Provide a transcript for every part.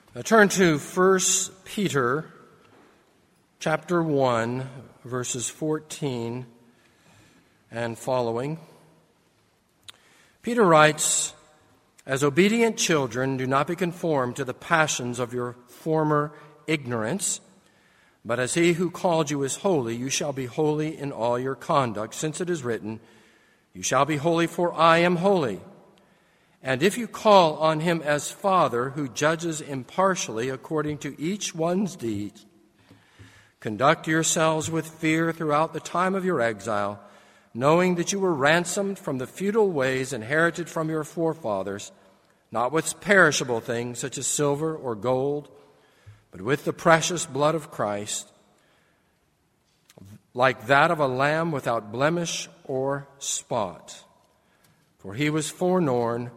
Now turn to 1 Peter chapter 1, verses 14 and following. Peter writes, "As obedient children, do not be conformed to the passions of your former ignorance, but as he who called you is holy, you shall be holy in all your conduct, since it is written, 'You shall be holy, for I am holy.' And if you call on him as Father, who judges impartially according to each one's deeds, conduct yourselves with fear throughout the time of your exile, knowing that you were ransomed from the futile ways inherited from your forefathers, not with perishable things such as silver or gold, but with the precious blood of Christ, like that of a lamb without blemish or spot. For he was foreknown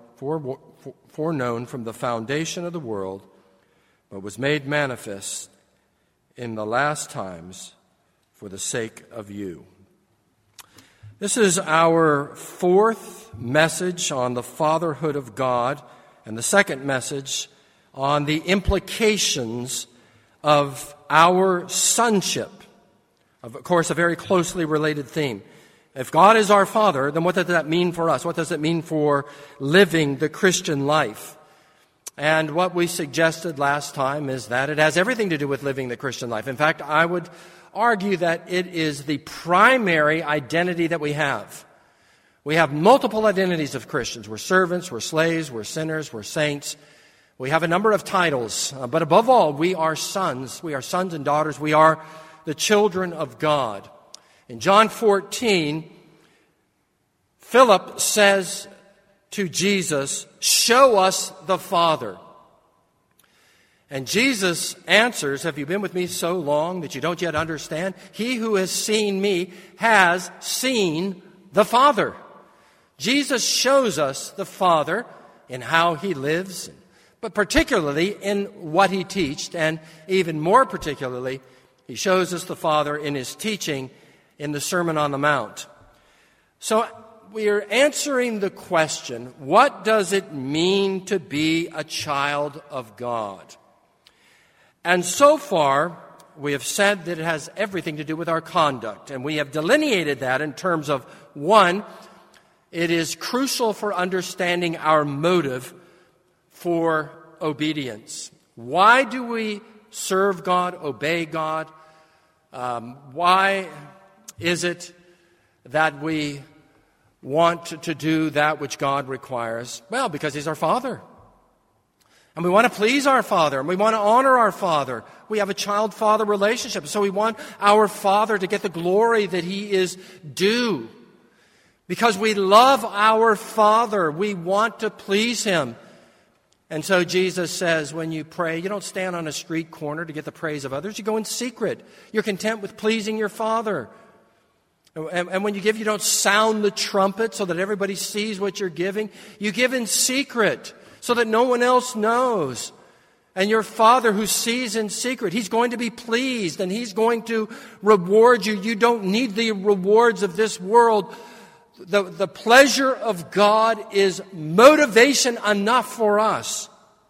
from the foundation of the world, but was made manifest in the last times for the sake of you." This is our fourth message on the fatherhood of God, and the second message on the implications of our sonship. Of course, a very closely related theme. If God is our Father, then what does that mean for us? What does it mean for living the Christian life? And what we suggested last time is that it has everything to do with living the Christian life. In fact, I would argue that it is the primary identity that we have. We have multiple identities of Christians. We're servants, we're slaves, we're sinners, we're saints. We have a number of titles. But above all, we are sons. We are sons and daughters. We are the children of God. In John 14, Philip says to Jesus, "Show us the Father." And Jesus answers, "Have you been with me so long that you don't yet understand? He who has seen me has seen the Father." Jesus shows us the Father in how he lives, but particularly in what he taught, and even more particularly, he shows us the Father in his teaching in the Sermon on the Mount. So we are answering the question, what does it mean to be a child of God? And so far, we have said that it has everything to do with our conduct, and we have delineated that in terms of, one, it is crucial for understanding our motive for obedience. Why do we serve God, obey God? Why is it that we want to do that which God requires? Well, because he's our Father. And we want to please our Father, and we want to honor our Father. We have a child-father relationship, so we want our Father to get the glory that he is due. Because we love our Father, we want to please him. And so Jesus says, when you pray, you don't stand on a street corner to get the praise of others. You go in secret. You're content with pleasing your Father. And when you give, you don't sound the trumpet so that everybody sees what you're giving. You give in secret so that no one else knows. And your Father who sees in secret, he's going to be pleased and he's going to reward you. You don't need the rewards of this world. The pleasure of God is motivation enough for us.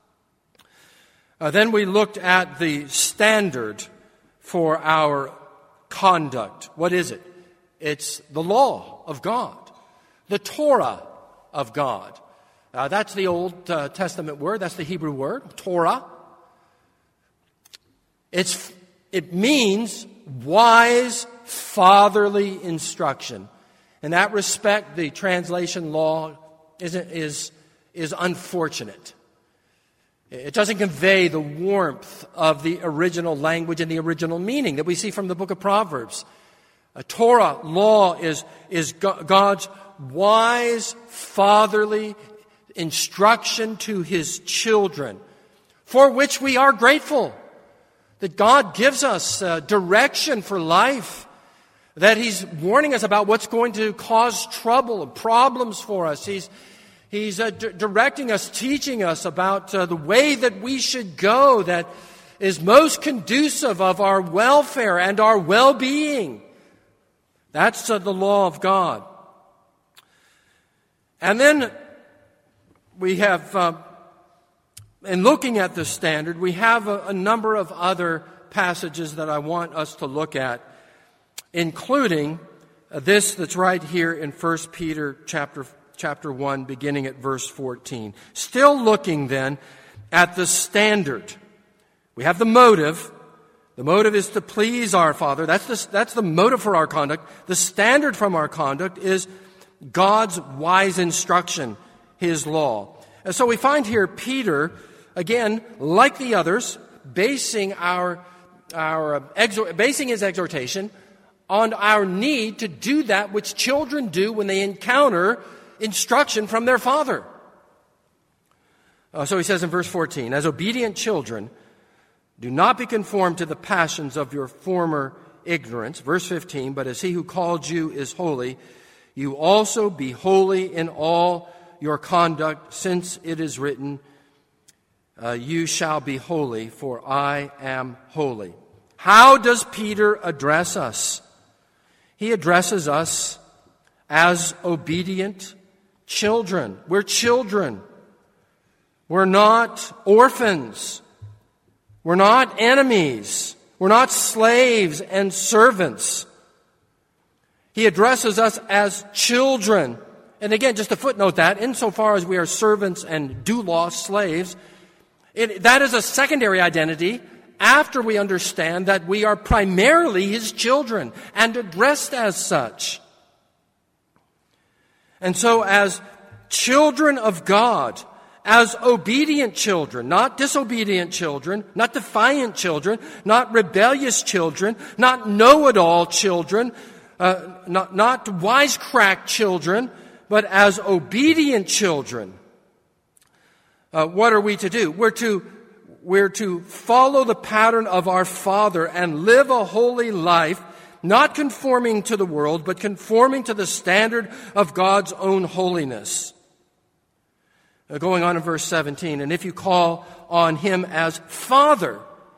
Then we looked at the standard for our conduct. What is it? It's the law of God, the Torah of God. That's the Old Testament word. That's the Hebrew word, Torah. It means wise, fatherly instruction. In that respect, the translation law is unfortunate. It doesn't convey the warmth of the original language and the original meaning that we see from the book of Proverbs. A Torah law is God's wise, fatherly instruction to his children, for which we are grateful. That God gives us direction for life, that he's warning us about what's going to cause trouble and problems for us. He's directing us, teaching us about the way that we should go that is most conducive of our welfare and our well-being. That's the law of God. And then we have in looking at the standard, we have a number of other passages that I want us to look at, including this that's right here in 1 Peter chapter 1, beginning at verse 14. Still looking then at the standard. We have the motive. The motive is to please our Father. That's the motive for our conduct. The standard from our conduct is God's wise instruction, His law. And so we find here Peter, again, like the others, basing his exhortation on our need to do that which children do when they encounter instruction from their father. So he says in verse 14, as obedient children, do not be conformed to the passions of your former ignorance. Verse 15, but as he who called you is holy, you also be holy in all your conduct, since it is written, you shall be holy, for I am holy. How does Peter address us? He addresses us as obedient children. We're children. We're not orphans. We're not enemies. We're not slaves and servants. He addresses us as children. And again, just to footnote that, insofar as we are servants and doulos, slaves, that is a secondary identity after we understand that we are primarily His children and addressed as such. And so as children of God, as obedient children, not disobedient children, not defiant children, not rebellious children, not know-it-all children, not wisecrack children, but as obedient children, what are we to do? We're to follow the pattern of our Father and live a holy life, not conforming to the world, but conforming to the standard of God's own holiness. Going on in verse 17, and if you call on Him as Father,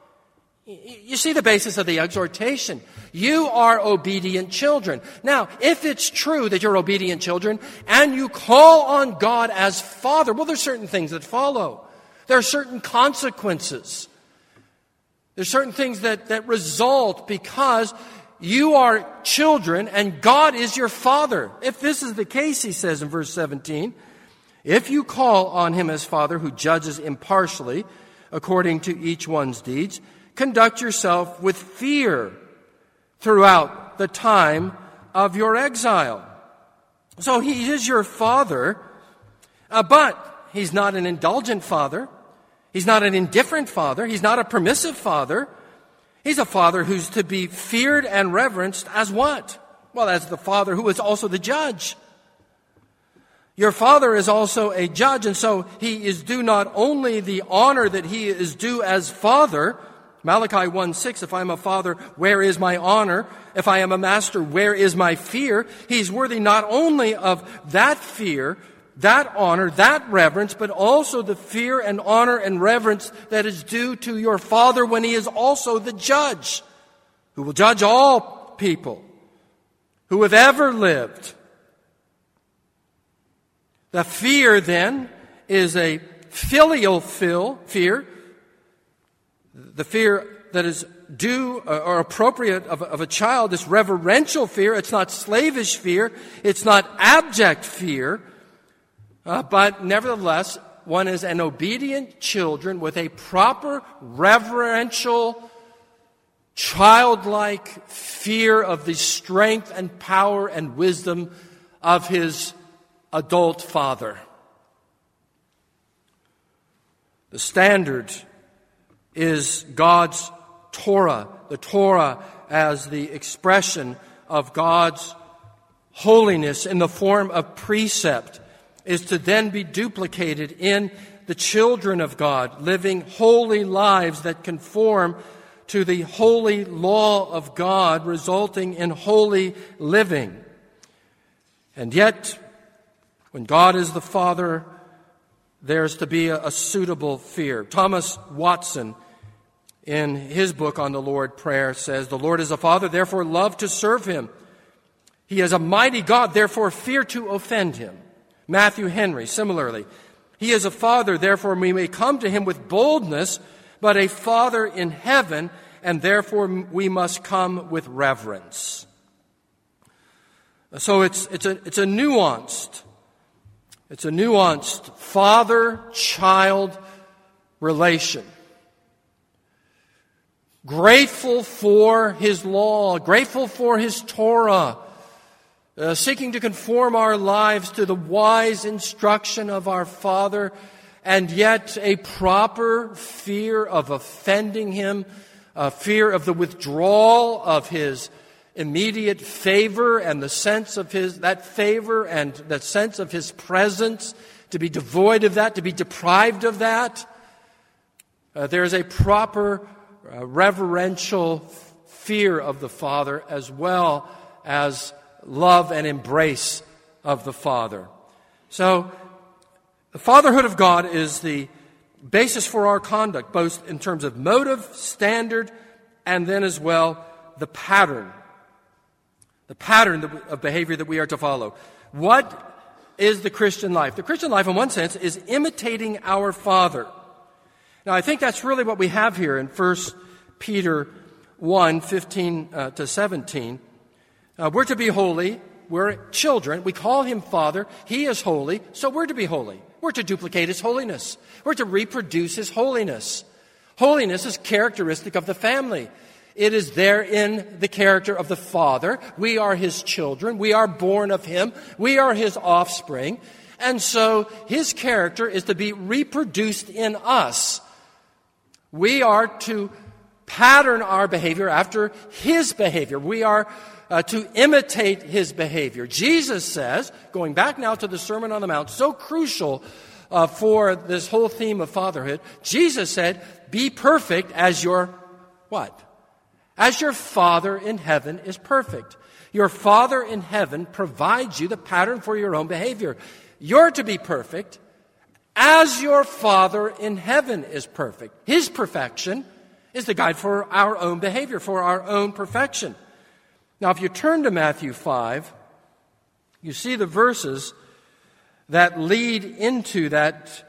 you see the basis of the exhortation. You are obedient children. Now, if it's true that you're obedient children and you call on God as Father, well, there's certain things that follow. There are certain consequences. There's certain things that result because you are children and God is your Father. If this is the case, he says in verse 17, if you call on Him as Father who judges impartially according to each one's deeds, conduct yourself with fear throughout the time of your exile. So He is your Father, but He's not an indulgent Father. He's not an indifferent Father. He's not a permissive Father. He's a Father who's to be feared and reverenced as what? Well, as the Father who is also the judge. Your Father is also a judge, and so He is due not only the honor that He is due as Father. Malachi 1:6, if I am a father, where is my honor? If I am a master, where is my fear? He's worthy not only of that fear, that honor, that reverence, but also the fear and honor and reverence that is due to your Father when He is also the judge, who will judge all people who have ever lived. The fear, then, is a filial fear. The fear that is due or appropriate of a child is reverential fear. It's not slavish fear. It's not abject fear. But nevertheless, one is an obedient children with a proper reverential, childlike fear of the strength and power and wisdom of his adult father. The standard is God's Torah, the Torah as the expression of God's holiness in the form of precept, is to then be duplicated in the children of God, living holy lives that conform to the holy law of God, resulting in holy living. And yet, when God is the Father, there's to be a suitable fear. Thomas Watson, in his book on the Lord's Prayer, says, the Lord is a Father, therefore love to serve Him. He is a mighty God, therefore fear to offend Him. Matthew Henry, similarly, He is a Father, therefore we may come to him with boldness, but a Father in heaven, and therefore we must come with reverence. So it's a nuanced father-child relation. Grateful for his law, grateful for his Torah, seeking to conform our lives to the wise instruction of our Father, and yet a proper fear of offending him, a fear of the withdrawal of his immediate favor and the sense of that favor and the sense of his presence, to be devoid of that, to be deprived of that. There is a proper reverential fear of the Father, as well as love and embrace of the Father. So, the fatherhood of God is the basis for our conduct, both in terms of motive, standard, and then as well the pattern of behavior that we are to follow. What is the Christian life? The Christian life, in one sense, is imitating our Father. Now, I think that's really what we have here in 1 Peter 1, 15 to 17. We're to be holy. We're children. We call him Father. He is holy, so we're to be holy. We're to duplicate his holiness. We're to reproduce his holiness. Holiness is characteristic of the family. It is there in the character of the Father. We are his children. We are born of him. We are his offspring. And so his character is to be reproduced in us. We are to pattern our behavior after his behavior. We are to imitate his behavior. Jesus says, going back now to the Sermon on the Mount, so crucial for this whole theme of fatherhood, Jesus said, be perfect as your what? As your Father in heaven is perfect. Your Father in heaven provides you the pattern for your own behavior. You're to be perfect as your Father in heaven is perfect. His perfection is the guide for our own behavior, for our own perfection. Now, if you turn to Matthew 5, you see the verses that lead into that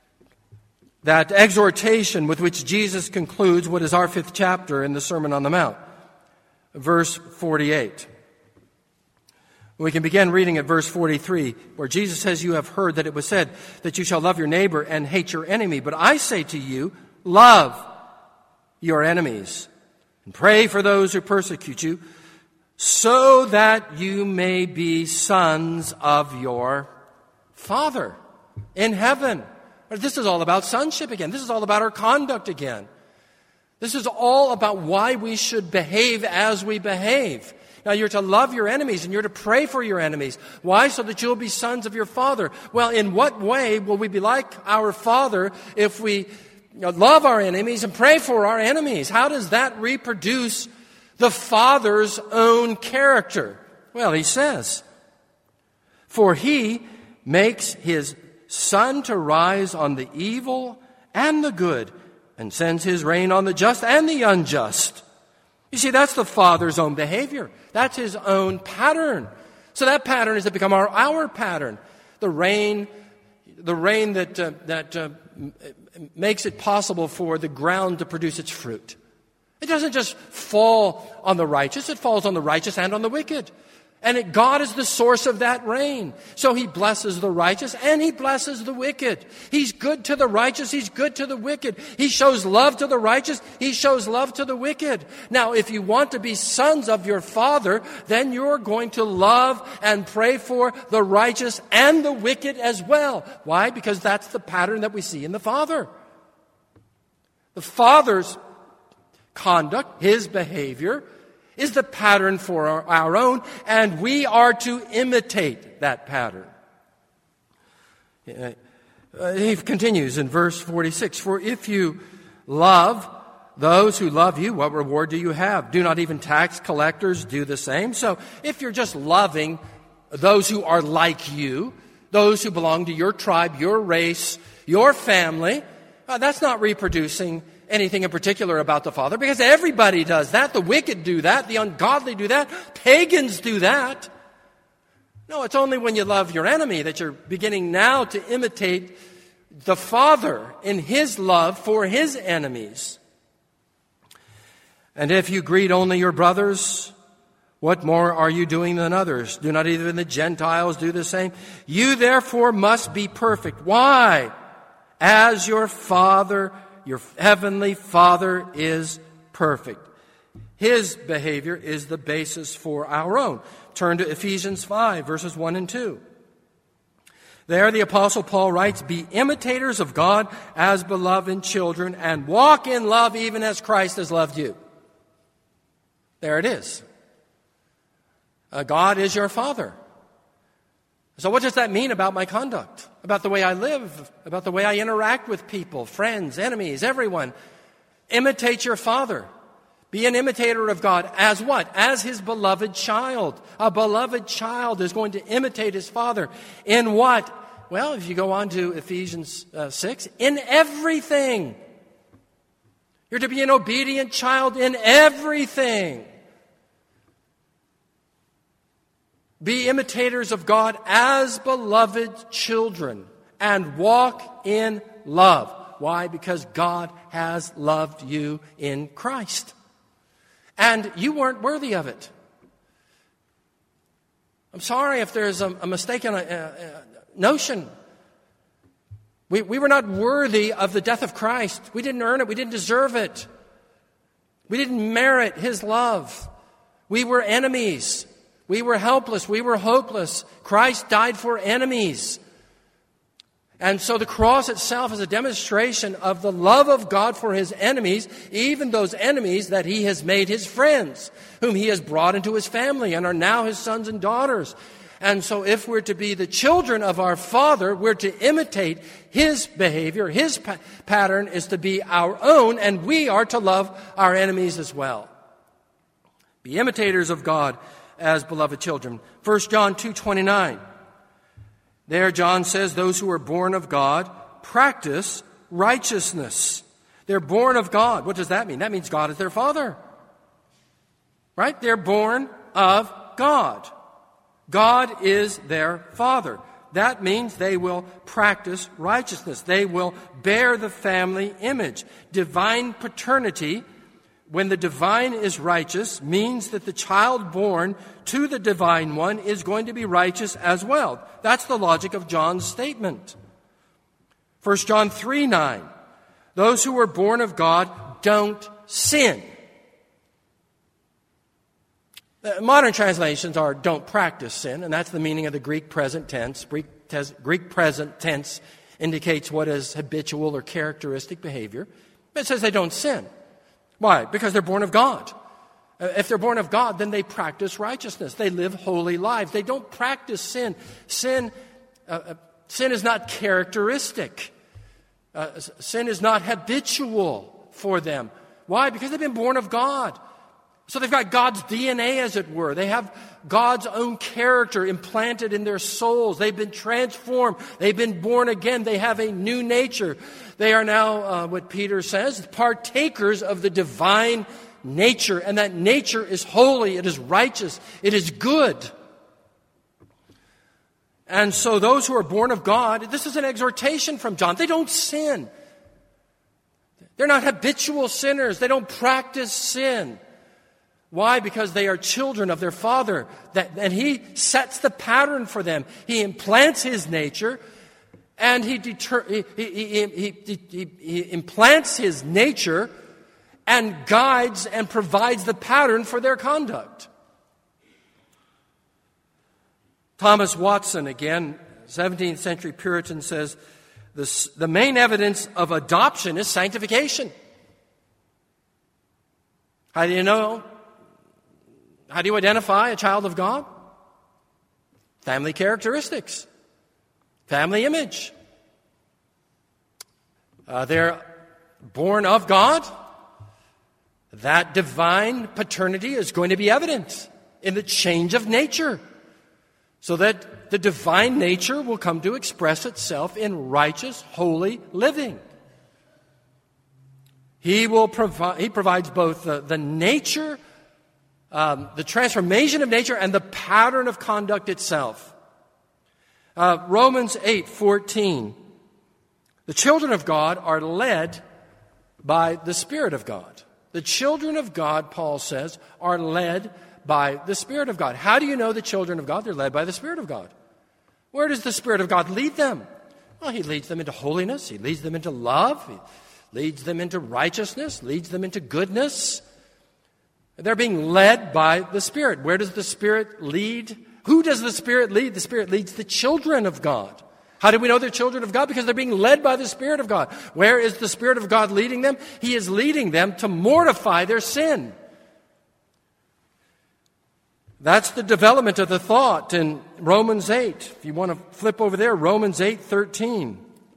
exhortation with which Jesus concludes what is our 5th chapter in the Sermon on the Mount. Verse 48. We can begin reading at verse 43, where Jesus says, you have heard that it was said that you shall love your neighbor and hate your enemy. But I say to you, love your enemies and pray for those who persecute you, so that you may be sons of your Father in heaven. This is all about sonship again. This is all about our conduct again. This is all about why we should behave as we behave. Now, you're to love your enemies and you're to pray for your enemies. Why? So that you'll be sons of your Father. Well, in what way will we be like our Father if we love our enemies and pray for our enemies? How does that reproduce the Father's own character? Well, he says, for he makes his sun to rise on the evil and the good, and sends his rain on the just and the unjust. You see, that's the Father's own behavior. That's his own pattern. So that pattern is to become our pattern. The rain that makes it possible for the ground to produce its fruit. It doesn't just fall on the righteous, it falls on the righteous and on the wicked. And God is the source of that rain. So he blesses the righteous and he blesses the wicked. He's good to the righteous, he's good to the wicked. He shows love to the righteous, he shows love to the wicked. Now, if you want to be sons of your Father, then you're going to love and pray for the righteous and the wicked as well. Why? Because that's the pattern that we see in the Father. The Father's conduct, his behavior, is the pattern for our own, and we are to imitate that pattern. He continues in verse 46, for if you love those who love you, what reward do you have? Do not even tax collectors do the same? So if you're just loving those who are like you, those who belong to your tribe, your race, your family, that's not reproducing anything in particular about the Father, because everybody does that. The wicked do that. The ungodly do that. Pagans do that. No, it's only when you love your enemy that you're beginning now to imitate the Father in His love for His enemies. And if you greet only your brothers, what more are you doing than others? Do not even the Gentiles do the same? You therefore must be perfect. Why? As your Father, your heavenly Father, is perfect. His behavior is the basis for our own. Turn to Ephesians 5, verses 1 and 2. There the Apostle Paul writes, "Be imitators of God as beloved children, and walk in love even as Christ has loved you." There it is. God is your Father. So what does that mean about my conduct? About the way I live? About the way I interact with people, friends, enemies, everyone? Imitate your Father. Be an imitator of God. As what? As His beloved child. A beloved child is going to imitate his father. In what? Well, if you go on to Ephesians 6, in everything. You're to be an obedient child in everything. Be imitators of God as beloved children and walk in love. Why? Because God has loved you in Christ. And you weren't worthy of it. I'm sorry if there's a mistaken notion. We were not worthy of the death of Christ. We didn't earn it. We didn't deserve it. We didn't merit His love. We were enemies. We were helpless. We were hopeless. Christ died for enemies. And so the cross itself is a demonstration of the love of God for His enemies, even those enemies that He has made His friends, whom He has brought into His family and are now His sons and daughters. And so if we're to be the children of our Father, we're to imitate His behavior. His pattern is to be our own, and we are to love our enemies as well. Be imitators of God as beloved children. 1 John 2:29. There John says, those who are born of God practice righteousness. They're born of God. What does that mean? That means God is their Father. Right? They're born of God. God is their Father. That means they will practice righteousness. They will bear the family image. Divine paternity, when the divine is righteous, means that the child born to the divine one is going to be righteous as well. That's the logic of John's statement. 1 John 3:9. Those who are born of God don't sin. Modern translations are don't practice sin, and that's the meaning of the Greek present tense. Greek present tense indicates what is habitual or characteristic behavior. It says they don't sin. Why? Because they're born of God. If they're born of God, then they practice righteousness. They live holy lives. They don't practice sin. Sin is not characteristic. Sin is not habitual for them. Why? Because they've been born of God. So they've got God's DNA, as it were. They have God's own character implanted in their souls. They've been transformed. They've been born again. They have a new nature. They are now, what Peter says, partakers of the divine nature. And that nature is holy. It is righteous. It is good. And so those who are born of God, this is an exhortation from John. They don't sin. They're not habitual sinners. They don't practice sin. Why? Because they are children of their Father. And He sets the pattern for them. He implants His nature, and He implants His nature and guides and provides the pattern for their conduct. Thomas Watson, again, 17th century Puritan, says, the main evidence of adoption is sanctification. How do you know? How do you identify a child of God? Family characteristics. Family image. They're born of God. That divine paternity is going to be evident in the change of nature, so that the divine nature will come to express itself in righteous, holy living. He provides both the nature, the transformation of nature, and the pattern of conduct itself. Romans 8:14 The children of God are led by the Spirit of God. The children of God, Paul says, are led by the Spirit of God. How do you know the children of God? They're led by the Spirit of God. Where does the Spirit of God lead them? Well, He leads them into holiness. He leads them into love. He leads them into righteousness, leads them into goodness. They're being led by the Spirit. Where does the Spirit lead? Who does the Spirit lead? The Spirit leads the children of God. How do we know they're children of God? Because they're being led by the Spirit of God. Where is the Spirit of God leading them? He is leading them to mortify their sin. That's the development of the thought in Romans 8. If you want to flip over there, Romans 8:13.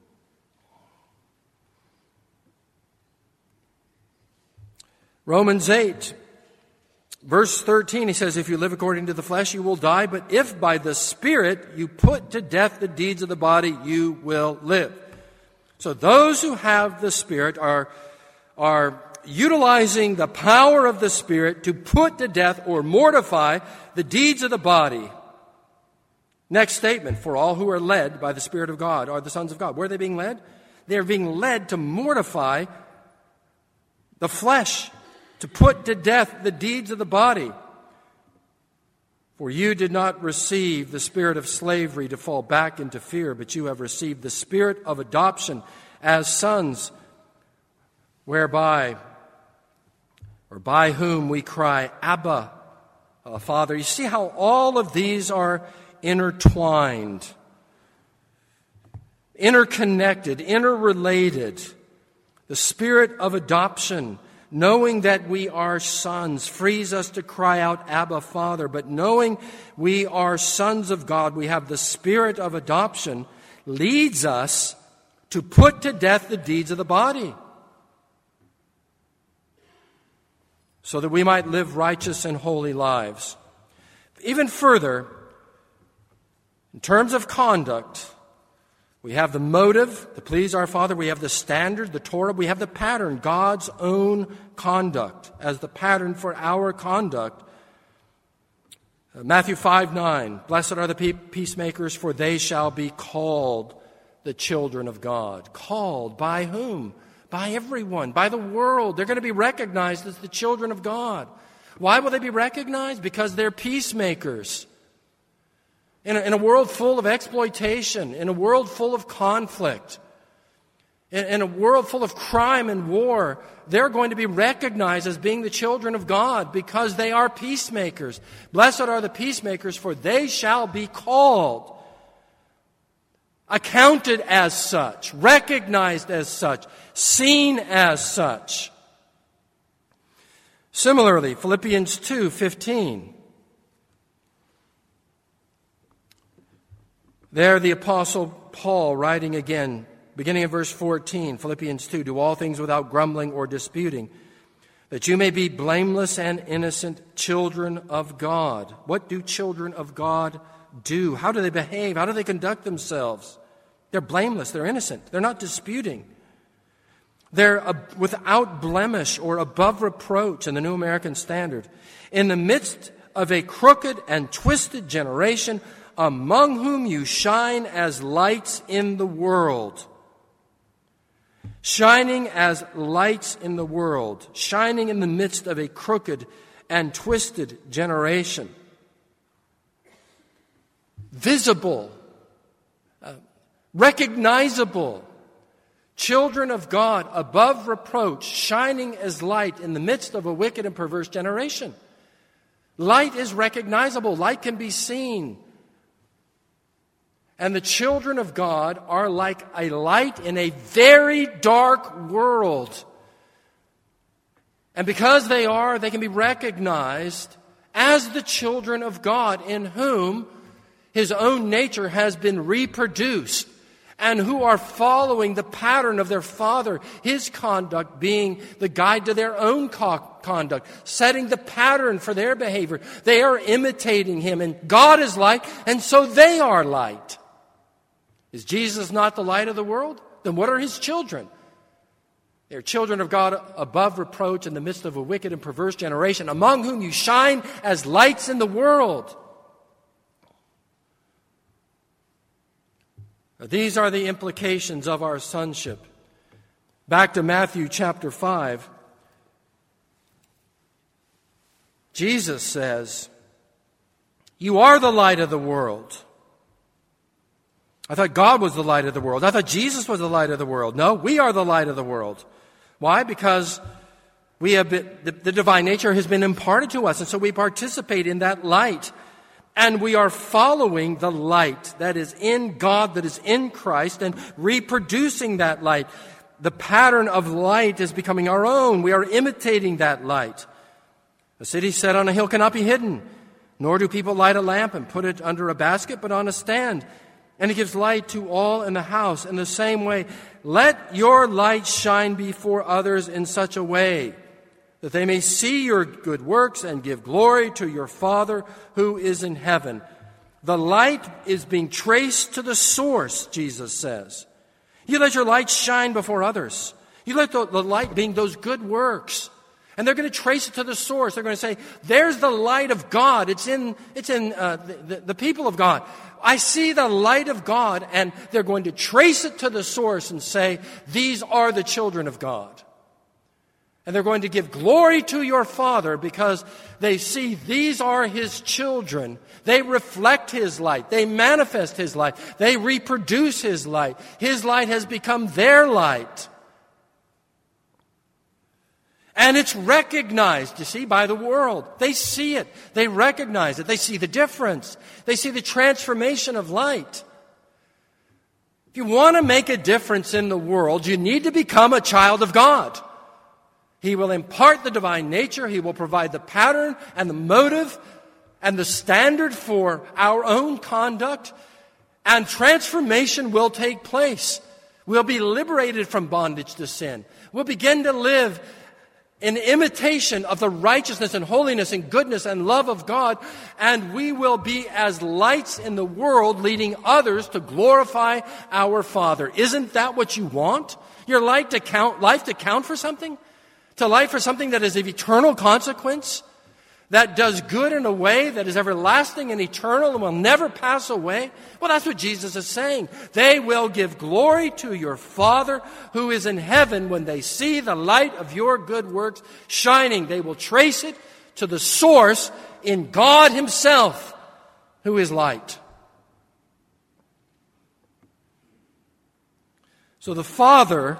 Romans 8, verse 13, he says, if you live according to the flesh, you will die. But if by the Spirit you put to death the deeds of the body, you will live. So those who have the Spirit are utilizing the power of the Spirit to put to death or mortify the deeds of the body. Next statement, for all who are led by the Spirit of God are the sons of God. Where are they being led? They're being led to mortify the flesh, to put to death the deeds of the body. For you did not receive the spirit of slavery to fall back into fear, but you have received the spirit of adoption as sons, whereby or by whom we cry, Abba, Father. You see how all of these are intertwined, interconnected, interrelated. The spirit of adoption, knowing that we are sons, frees us to cry out, Abba, Father. But knowing we are sons of God, we have the spirit of adoption, leads us to put to death the deeds of the body, so that we might live righteous and holy lives. Even further, in terms of conduct, we have the motive to please our Father. We have the standard, the Torah. We have the pattern, God's own conduct as the pattern for our conduct. Matthew 5:9, blessed are the peacemakers, for they shall be called the children of God. Called by whom? By everyone, by the world. They're going to be recognized as the children of God. Why will they be recognized? Because they're peacemakers. In a world full of exploitation, in a world full of conflict, in a world full of crime and war, they're going to be recognized as being the children of God because they are peacemakers. Blessed are the peacemakers, for they shall be called, accounted as such, recognized as such, seen as such. Similarly, Philippians 2:15. There the Apostle Paul writing again, beginning of verse 14, Philippians 2, do all things without grumbling or disputing, that you may be blameless and innocent children of God. What do children of God do? How do they behave? How do they conduct themselves? They're blameless. They're innocent. They're not disputing. They're without blemish or above reproach in the New American Standard. In the midst of a crooked and twisted generation, among whom you shine as lights in the world. Shining as lights in the world. Shining in the midst of a crooked and twisted generation. Visible. Recognizable. Children of God above reproach. Shining as light in the midst of a wicked and perverse generation. Light is recognizable. Light can be seen. And the children of God are like a light in a very dark world. And because they can be recognized as the children of God in whom His own nature has been reproduced and who are following the pattern of their Father, His conduct being the guide to their own conduct, setting the pattern for their behavior. They are imitating Him, and God is light, and so they are light. Is Jesus not the light of the world? Then what are His children? They're children of God above reproach in the midst of a wicked and perverse generation, among whom you shine as lights in the world. These are the implications of our sonship. Back to Matthew chapter 5. Jesus says, "You are the light of the world." I thought God was the light of the world. I thought Jesus was the light of the world. No, we are the light of the world. Why? Because we have the divine nature has been imparted to us, and so we participate in that light. And we are following the light that is in God, that is in Christ, and reproducing that light. The pattern of light is becoming our own. We are imitating that light. A city set on a hill cannot be hidden, nor do people light a lamp and put it under a basket, but on a stand. And it gives light to all in the house. In the same way, let your light shine before others in such a way that they may see your good works and give glory to your Father who is in heaven. The light is being traced to the source, Jesus says. You let your light shine before others. You let the light being those good works. And they're going to trace it to the source. They're going to say, there's the light of God. It's in the people of God. I see the light of God, and they're going to trace it to the source and say, these are the children of God. And they're going to give glory to your Father because they see these are His children. They reflect His light. They manifest His light. They reproduce His light. His light has become their light. And it's recognized, you see, by the world. They see it. They recognize it. They see the difference. They see the transformation of light. If you want to make a difference in the world, you need to become a child of God. He will impart the divine nature. He will provide the pattern and the motive and the standard for our own conduct. And transformation will take place. We'll be liberated from bondage to sin. We'll begin to live in imitation of the righteousness and holiness and goodness and love of God. And we will be as lights in the world, leading others to glorify our Father. Isn't that what you want? Your life to count for something? To life for something that is of eternal consequence, that does good in a way that is everlasting and eternal and will never pass away? Well, that's what Jesus is saying. They will give glory to your Father who is in heaven when they see the light of your good works shining. They will trace it to the source in God Himself, who is light. So the Father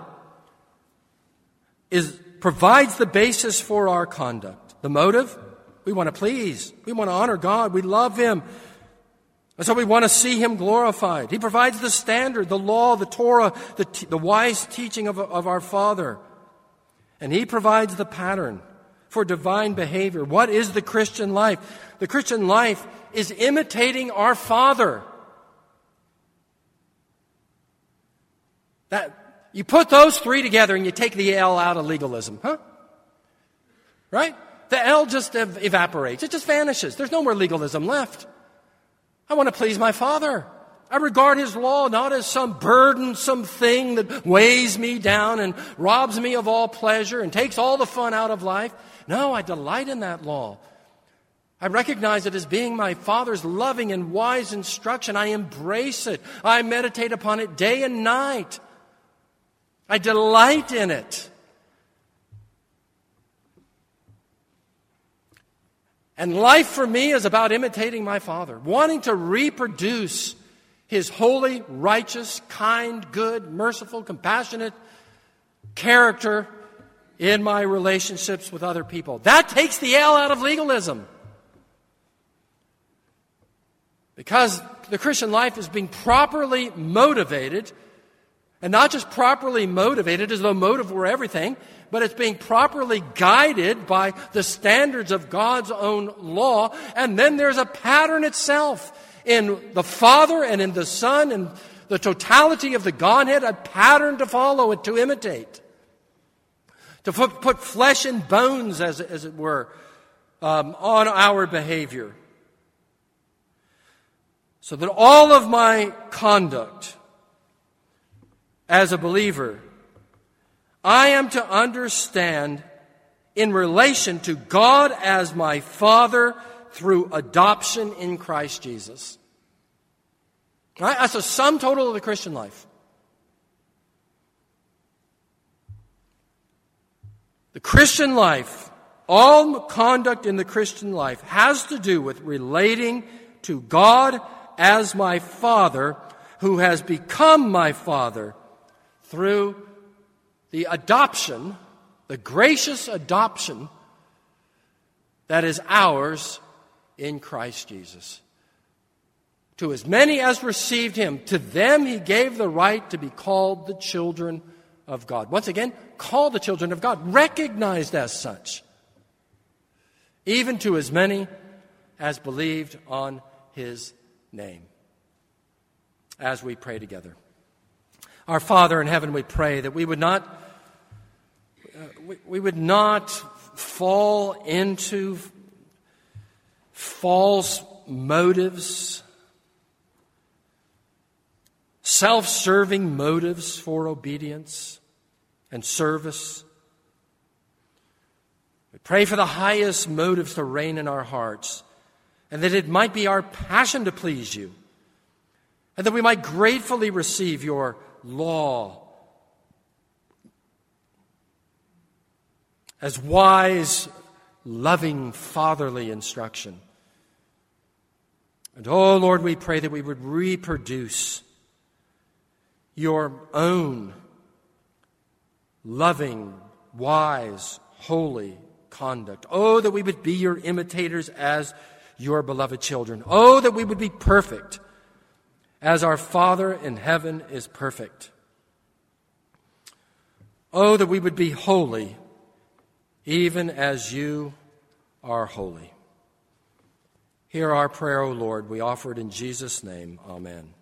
provides the basis for our conduct. The motive? We want to please. We want to honor God. We love Him. And so we want to see Him glorified. He provides the standard, the law, the Torah, the wise teaching of our Father. And He provides the pattern for divine behavior. What is the Christian life? The Christian life is imitating our Father. You put those three together and you take the L out of legalism, huh? Right? The L just evaporates. It just vanishes. There's no more legalism left. I want to please my Father. I regard His law not as some burdensome thing that weighs me down and robs me of all pleasure and takes all the fun out of life. No, I delight in that law. I recognize it as being my Father's loving and wise instruction. I embrace it. I meditate upon it day and night. I delight in it. And life for me is about imitating my Father, wanting to reproduce His holy, righteous, kind, good, merciful, compassionate character in my relationships with other people. That takes the L out of legalism. Because the Christian life is being properly motivated, and not just properly motivated as though motive were everything, but it's being properly guided by the standards of God's own law. And then there's a pattern itself in the Father and in the Son and the totality of the Godhead, a pattern to follow and to imitate. To put flesh and bones, as it were, on our behavior. So that all of my conduct as a believer, I am to understand in relation to God as my Father through adoption in Christ Jesus. Right? That's the sum total of the Christian life. The Christian life, all conduct in the Christian life has to do with relating to God as my Father, who has become my Father through the adoption, the gracious adoption that is ours in Christ Jesus. To as many as received him, to them he gave the right to be called the children of God. Once again, called the children of God, recognized as such. Even to as many as believed on his name. As we pray together. Our Father in heaven, we pray that we would not fall into false motives, self-serving motives for obedience and service. We pray for the highest motives to reign in our hearts, and that it might be our passion to please you, and that we might gratefully receive your law as wise, loving, fatherly instruction. And, oh Lord, we pray that we would reproduce your own loving, wise, holy conduct. Oh, that we would be your imitators as your beloved children. Oh, that we would be perfect as our Father in heaven is perfect. Oh, that we would be holy even as you are holy. Hear our prayer, O Lord. We offer it in Jesus' name. Amen.